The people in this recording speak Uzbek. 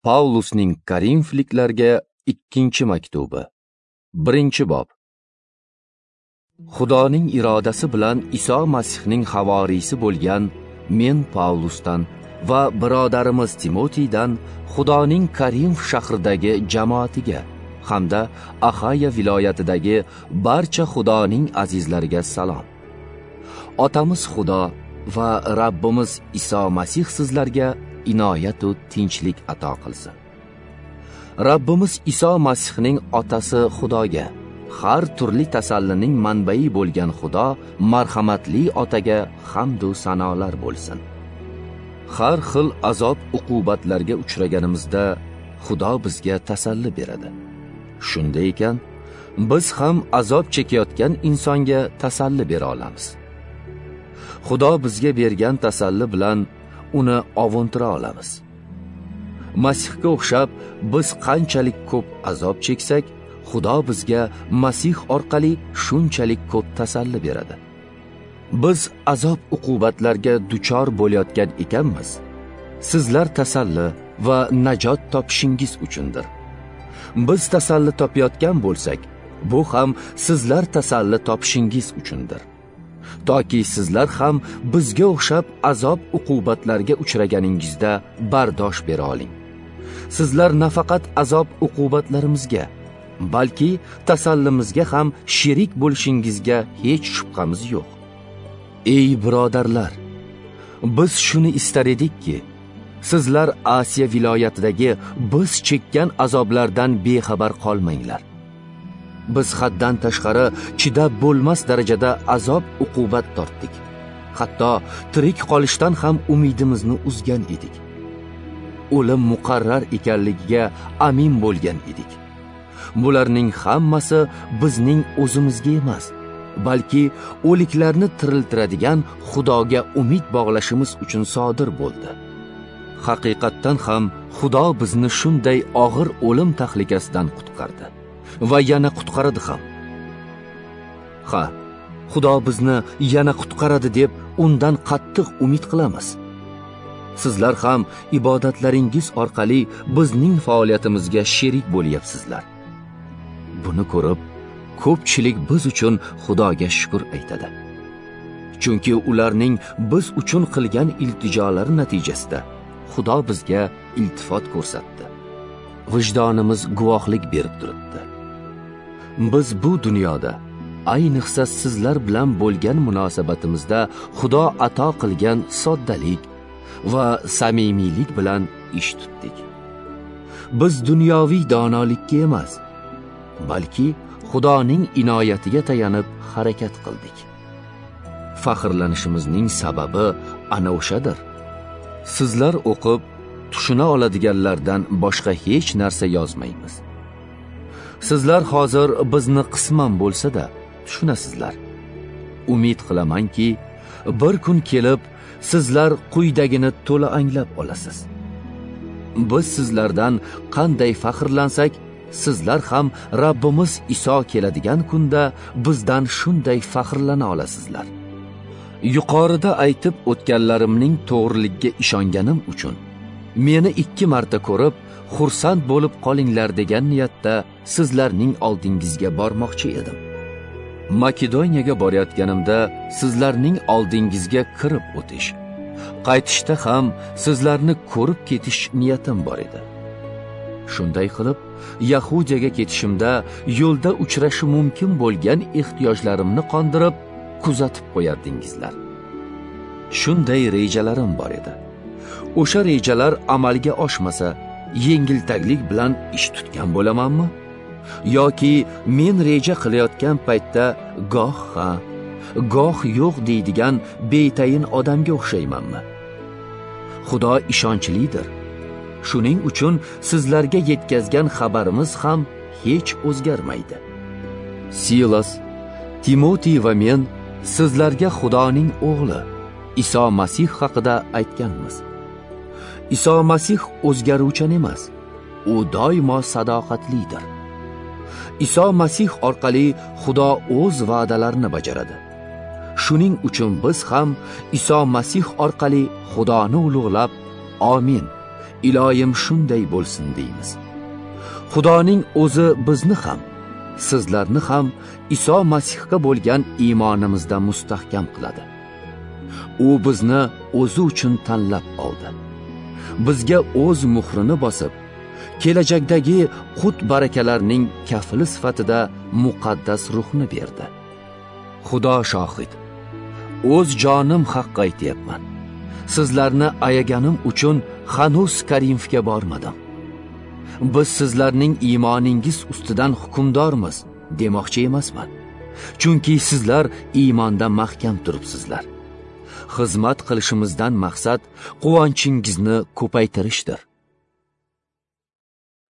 Pavlusning Korinfliklarga 2-maktubi 1-bob. Xudoning irodasi bilan Iso Masihning havoriysi bo'lgan men Pavlusdan va birodarimiz Timotiydan Xudoning Korinf shahridagi jamoatiga hamda Axaya viloyatidagi barcha Xudoning azizlariga salom. Otamiz Xudo va Rabbimiz Iso Masih sizlarga inoyat va tinchlik ato qilsin. Rabbimiz Iso Masihning otasi Xudoga, har turli tasallining manbai bo'lgan Xudo marhamatli otaga hamd va sanolar bo'lsin. Har xil azob uqubatlarga uchraganimizda Xudo bizga tasalli beradi. Shunday ekan, biz ham azob chekayotgan insonga tasalli bera olamiz. Xudo bizga bergan tasalli bilan uni ovuntira olamiz. Masihga o'xshab biz qanchalik ko'p azob cheksak, Xudo bizga Masih orqali shunchalik ko'p tasalli beradi. Biz azob uqubatlarga duchor bo'layotgan ekanmiz. Sizlar tasalli va najot topishingiz uchundir. Biz tasalli topayotgan bo'lsak, bu ham sizlar tasalli topishingiz uchundir. Toki sizlar ham bizga o'xshab azob uqubatlarga uchraganingizda bardosh bera oling. Sizlar nafaqat azob uqubatlarimizga, balki tasallimizga ham sherik bo'lishingizga hech shubhamiz yo'q. Ey birodarlar, biz shuni istar edikki, sizlar Asiya viloyatidagi biz chekkan azoblardan bexabar qolmanglar. Biz haddan tashqari chidab bo'lmas darajada azob uqubat tortdik. Hatto tirik qolishdan ham umidimizni uzgan edik. O'lim muqarrar ekanligiga amin bo'lgan edik. Bularning hammasi bizning o'zimizga emas, balki o'liklarni tiriltiradigan Xudoga umid bog'lashimiz uchun sodir bo'ldi. Haqiqatdan ham Xudo bizni shunday og'ir o'lim tahlikasidan qutqardi va yana qutqaradi ham. Xudo bizni yana qutqaradi deb undan qattiq umid qilamiz. Sizlar ham ibodatlaringiz orqali bizning faoliyatimizga sherik bo'lyapsizlar. Buni ko'rib, ko'pchilik biz uchun Xudoga shukr aytadi. Chunki ularning biz uchun qilgan iltijolari natijasida Xudo bizga iltifot ko'rsatdi. Vijdonimiz guvohlik berib turibdi. Biz bu dunyoda, ayniqsa sizlar bilan bo'lgan munosabatimizda Xudo ato qilgan soddalik va samimiylik bilan ish tutdik. Biz dunyoviy donolikka emas, balki Xudoning inoyatiga tayanib harakat qildik. Faxrlanishimizning sababi ana o'shadir. Sizlar o'qib, tushuna oladiganlardan boshqa hech narsa yozmaymiz. Sizlar hozir bizni qisman bo'lsa-da tushunasizlar. Umid qilamanki, bir kun kelib sizlar quyidagini to'la anglab olasiz. Biz sizlardan qanday faxrlansak, sizlar ham Rabbimiz Iso keladigan kunda bizdan shunday faxrlana olasizlar. Yuqorida aytib o'tganlarimning to'g'riligiga ishonganim uchun meni 2 marta ko'rib, xursand bo'lib qolinglar degan niyatda sizlarning oldingizga bormoqchi edim. Makedoniyaga borayotganimda sizlarning oldingizga kirib o'tish, qaytishda ham sizlarni ko'rib ketish niyatim bor edi. Shunday qilib, Yahudiyaga ketishimda yo'lda uchrashi mumkin bo'lgan ehtiyojlarimni qondirib, kuzatib qo'yardingizlar. Shunday rejalarim bor edi. O'sha rejalar amalga oshmasa, yengiltaglik bilan ish tutgan bo'lamanmi? Yoki men reja qilayotgan paytda goh ha, goh yo'q deydigan betayin odamga o'xshaymanmi? Xudo ishonchlidir. Shuning uchun sizlarga yetkazgan xabarimiz ham hech o'zgarmaydi. Silas, Timotiy va men sizlarga Xudoning o'g'li Iso Masih haqida aytganmiz. Iso Masih o'zgaruvchan emas, u doimo sadoqatlidir. Iso Masih orqali Xudo o'z va'dalarini bajaradi. Shuning uchun biz ham Iso Masih orqali Xudoni ulug'lab, amin, iloyim shunday bo'lsin deymiz. Xudoning o'zi bizni ham, sizlarni ham Iso Masihga bo'lgan iymonimizda mustahkam qiladi. U bizni o'zi uchun tanlab oldi. Bizga o'z muhrini bosib, kelajakdagi qut barakalarning kafili sifatida muqaddas ruhni berdi. Xudo shohid, o'z jonim haqqa aytyapman. Sizlarni ayaganim uchun hanuz Karimga bormadim. Biz sizlarning iymoningiz ustidan hukmdormiz demoqchi emasman. Chunki sizlar iymonda mahkam turibsizlar. Xizmat qilishimizdan maqsad quvonchingizni ko'paytirishdir.